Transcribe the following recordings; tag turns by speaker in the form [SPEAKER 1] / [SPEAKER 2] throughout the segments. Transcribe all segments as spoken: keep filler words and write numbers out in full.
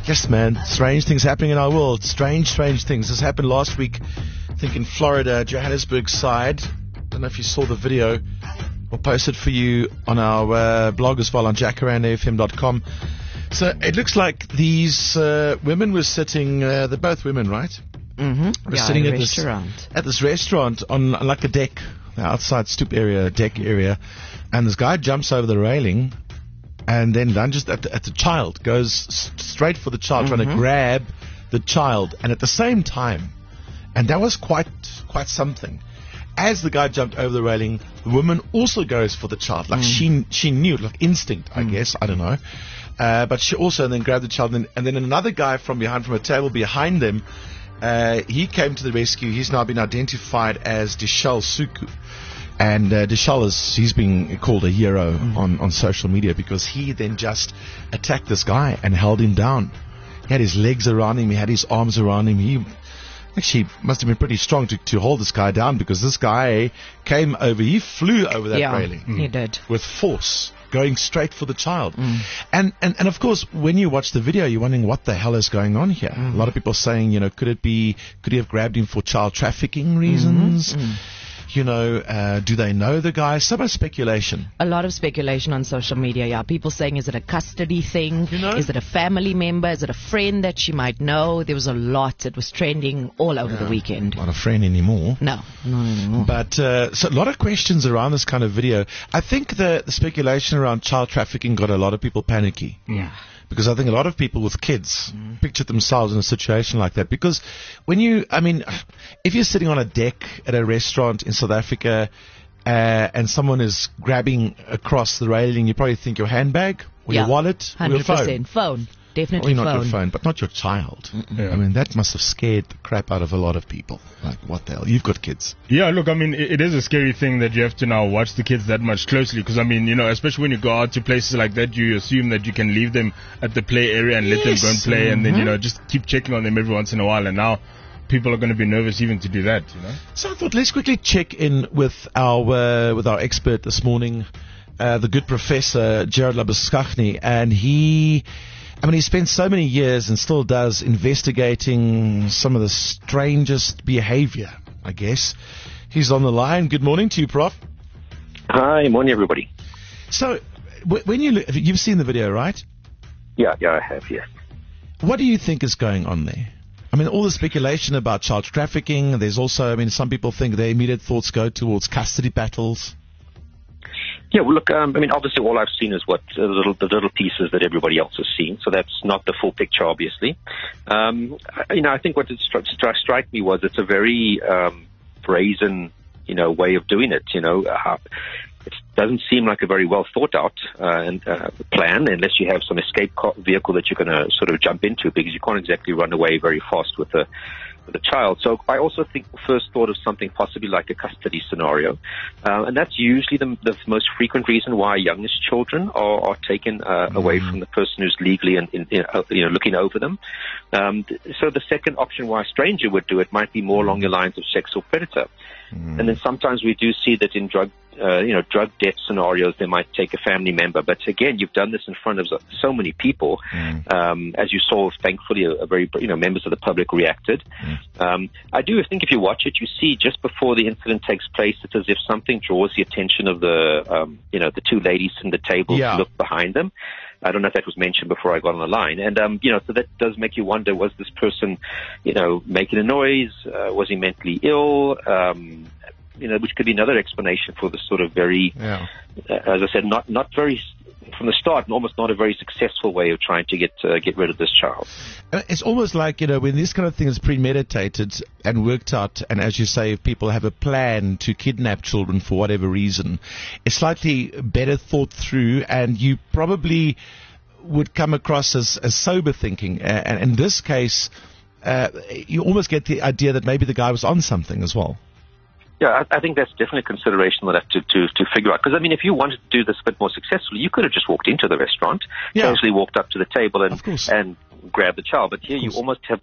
[SPEAKER 1] Yes, man. Strange things happening in our world. Strange, strange things. This happened last week, I think in Florida, Johannesburg side. I don't know if you saw the video. We'll post it for you on our uh, blog as well on jacaranda f m dot com. So it looks like these uh, women were sitting, uh, they're both women, right?
[SPEAKER 2] Mm-hmm.
[SPEAKER 1] We're
[SPEAKER 2] Yeah,
[SPEAKER 1] sitting
[SPEAKER 2] at
[SPEAKER 1] at this,
[SPEAKER 2] restaurant.
[SPEAKER 1] at this restaurant on like a deck, the outside stoop area, deck area. And this guy jumps over the railing and then lunges at the, at the child, goes s- straight for the child,
[SPEAKER 2] Mm-hmm.
[SPEAKER 1] trying to grab the child. And at the same time, and that was quite quite something, as the guy jumped over the railing, the woman also goes for the child. Like
[SPEAKER 2] Mm.
[SPEAKER 1] she she knew, like instinct, I guess, I don't know. Uh, but she also then grabbed the child. And, and then another guy from behind, from a table behind them, uh, he came to the rescue. He's now been identified as Dishal Suku. And uh, Dishal is, he's being called a hero
[SPEAKER 2] Mm.
[SPEAKER 1] on, on social media because he then just attacked this guy and held him down. He had his legs around him. He had his arms around him. He actually must have been pretty strong to, to hold this guy down because this guy came over. He flew over that
[SPEAKER 2] Yeah,
[SPEAKER 1] railing
[SPEAKER 2] he did.
[SPEAKER 1] with force, going straight for the child.
[SPEAKER 2] Mm.
[SPEAKER 1] And, and, and of course, when you watch the video, you're wondering what the hell is going on here.
[SPEAKER 2] Mm.
[SPEAKER 1] A lot of people saying, you know, could it be, could he have grabbed him for child trafficking reasons?
[SPEAKER 2] Mm.
[SPEAKER 1] You know, uh, do they know the guy? So much speculation.
[SPEAKER 2] A lot of speculation on social media, yeah. People saying, is it a custody thing?
[SPEAKER 1] You know?
[SPEAKER 2] Is it a family member? Is it a friend that she might know? There was a lot. It was trending all over the weekend.
[SPEAKER 1] Not a friend anymore.
[SPEAKER 2] No, not anymore.
[SPEAKER 1] But uh, so a lot of questions around this kind of video. I think the, the speculation around child trafficking got a lot of people panicky.
[SPEAKER 2] Yeah.
[SPEAKER 1] Because I think a lot of people with kids pictured themselves in a situation like that. Because when you, I mean, if you're sitting on a deck at a restaurant in South Africa uh, and someone is grabbing across the railing, you probably think your handbag or
[SPEAKER 2] Yeah.
[SPEAKER 1] your wallet or
[SPEAKER 2] one
[SPEAKER 1] your
[SPEAKER 2] hundred
[SPEAKER 1] phone.
[SPEAKER 2] percent. Phone. Definitely
[SPEAKER 1] Or not
[SPEAKER 2] phone.
[SPEAKER 1] your phone, but not your child.
[SPEAKER 3] Yeah.
[SPEAKER 1] I mean, that must have scared the crap out of a lot of people. Like, what the hell? You've got kids.
[SPEAKER 3] Yeah, look, I mean, it, it is a scary thing that you have to now watch the kids that much closely because, I mean, you know, especially when you go out to places like that, you assume that you can leave them at the play area and let them go and
[SPEAKER 1] Yes.
[SPEAKER 3] play and then, you know, just keep checking on them every once in a while. And now people are going to be nervous even to do that, you know?
[SPEAKER 1] So I thought let's quickly check in with our uh, with our expert this morning, uh, the good professor Gerard Labuschagne, and he, I mean, he spent so many years and still does investigating some of the strangest behavior, I guess. He's on the line. Good morning to you, Prof.
[SPEAKER 4] Hi, morning, everybody.
[SPEAKER 1] So w- when you look, you've seen the video, right?
[SPEAKER 4] Yeah, yeah, I have, yes.
[SPEAKER 1] What do you think is going on there? I mean, all the speculation about child trafficking. There's also, I mean, some people think their immediate thoughts go towards custody battles.
[SPEAKER 4] Yeah, well, look, um, I mean, obviously all I've seen is what uh, the little, the little pieces that everybody else has seen, so that's not the full picture, obviously. Um, I, you know, I think what did stri- stri- strike me was it's a very um, brazen, you know, way of doing it, you know. Uh, it doesn't seem like a very well thought out uh, and, uh, plan unless you have some escape co- vehicle that you're going to sort of jump into because you can't exactly run away very fast with a with a child. So I also think first thought of something possibly like a custody scenario. Uh, and that's usually the, the most frequent reason why youngest children are, are taken uh, mm. away from the person who's legally in, in, in, uh, you know, looking over them. Um, so the second option why a stranger would do it might be more along the lines of sexual predator. Mm. And then sometimes we do see that in drug Uh, you know, drug death scenarios, they might take a family member. But again, you've done this in front of so many people. Mm. Um, as you saw, thankfully, a, a very, you know, members of the public reacted. Mm. Um, I do think if you watch it, you see just before the incident takes place, it's as if something draws the attention of the, um, you know, the two ladies in the table
[SPEAKER 1] yeah.
[SPEAKER 4] to look behind them. I don't know if that was mentioned before I got on the line. And, um, you know, so that does make you wonder, was this person, you know, making a noise? Uh, was he mentally ill? Um, you know, which could be another explanation for the sort of very,
[SPEAKER 1] yeah.
[SPEAKER 4] uh, as I said, not not very, from the start, almost not a very successful way of trying to get uh, get rid of this child.
[SPEAKER 1] It's almost like, you know, when this kind of thing is premeditated and worked out, and as you say, if people have a plan to kidnap children for whatever reason, it's slightly better thought through, and you probably would come across as, as sober thinking. Uh, and in this case, uh, you almost get the idea that maybe the guy was on something as well.
[SPEAKER 4] Yeah, I, I think that's definitely a consideration we'll have to, to, to figure out. Because, I mean, if you wanted to do this a bit more successfully, you could have just walked into the restaurant,
[SPEAKER 1] yeah.
[SPEAKER 4] casually walked up to the table and
[SPEAKER 1] Of course.
[SPEAKER 4] and grabbed the child. But here you almost have this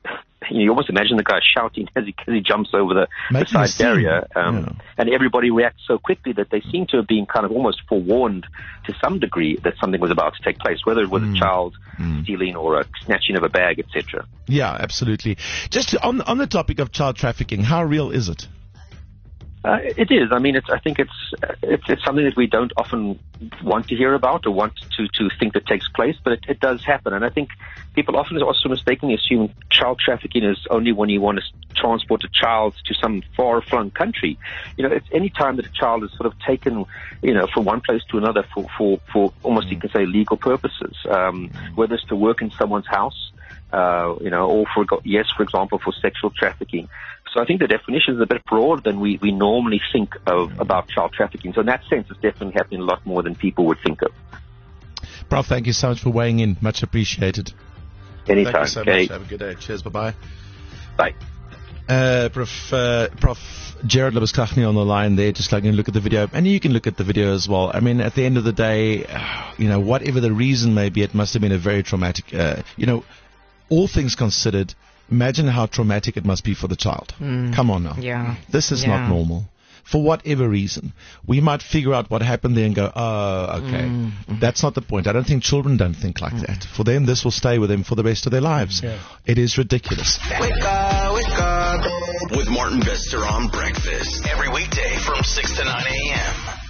[SPEAKER 4] you, know, you almost imagine the guy shouting as he, as he jumps over the, the
[SPEAKER 1] Making a
[SPEAKER 4] side
[SPEAKER 1] scene.
[SPEAKER 4] barrier. Um,
[SPEAKER 1] Yeah.
[SPEAKER 4] And everybody reacts so quickly that they seem to have been kind of almost forewarned to some degree that something was about to take place, whether it was
[SPEAKER 1] Mm.
[SPEAKER 4] a child stealing or a snatching of a bag, et cetera.
[SPEAKER 1] Yeah, absolutely. Just on on the topic of child trafficking, how real is it?
[SPEAKER 4] Uh, it is. I mean, it's, I think it's, it's it's something that we don't often want to hear about or want to, to think that takes place, but it, it does happen. And I think people often also mistakenly assume child trafficking is only when you want to transport a child to some far-flung country. You know, it's any time that a child is sort of taken, you know, from one place to another for, for, for almost, you can say, legal purposes, um, whether it's to work in someone's house, uh, you know, or for, yes, for example, for sexual trafficking. So I think the definition is a bit broader than we, we normally think of about child trafficking. So in that sense, it's definitely happening a lot more than people would think of.
[SPEAKER 1] Prof, thank you so much for weighing in. Much appreciated.
[SPEAKER 4] Anytime.
[SPEAKER 1] Thank you so
[SPEAKER 4] okay.
[SPEAKER 1] much. Have a good day. Cheers. Bye-bye.
[SPEAKER 4] Bye.
[SPEAKER 1] Uh, Prof, uh, Prof Jared Labuschagne on the line there, just like you can look at the video, and you can look at the video as well. I mean, at the end of the day, you know, whatever the reason may be, it must have been a very traumatic, uh, you know, all things considered, imagine how traumatic it must be for the child.
[SPEAKER 2] Mm.
[SPEAKER 1] Come on now.
[SPEAKER 2] Yeah.
[SPEAKER 1] This is
[SPEAKER 2] Yeah.
[SPEAKER 1] not normal. For whatever reason. We might figure out what happened there and go, oh, okay.
[SPEAKER 2] Mm.
[SPEAKER 1] That's not the point. I don't think children don't think like
[SPEAKER 2] Mm.
[SPEAKER 1] that. For them, this will stay with them for the rest of their lives.
[SPEAKER 3] Yeah.
[SPEAKER 1] It is ridiculous.
[SPEAKER 5] Wake up, wake up. With Martin Vester on breakfast. Every weekday from six to nine a.m.